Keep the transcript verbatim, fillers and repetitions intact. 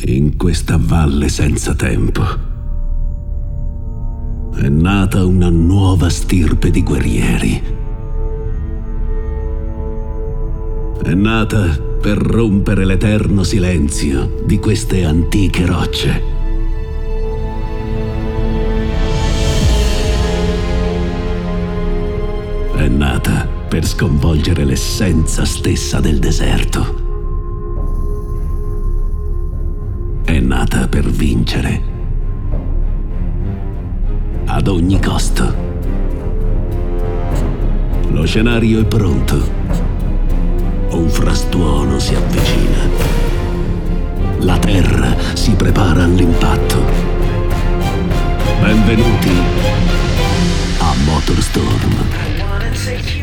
In questa valle senza tempo è nata una nuova stirpe di guerrieri. È nata per rompere l'eterno silenzio di queste antiche rocce. È nata per sconvolgere l'essenza stessa del deserto. È nata per vincere ad ogni costo. Lo scenario è pronto. Un frastuono si avvicina. La terra si prepara all'impatto. Benvenuti a Motorstorm.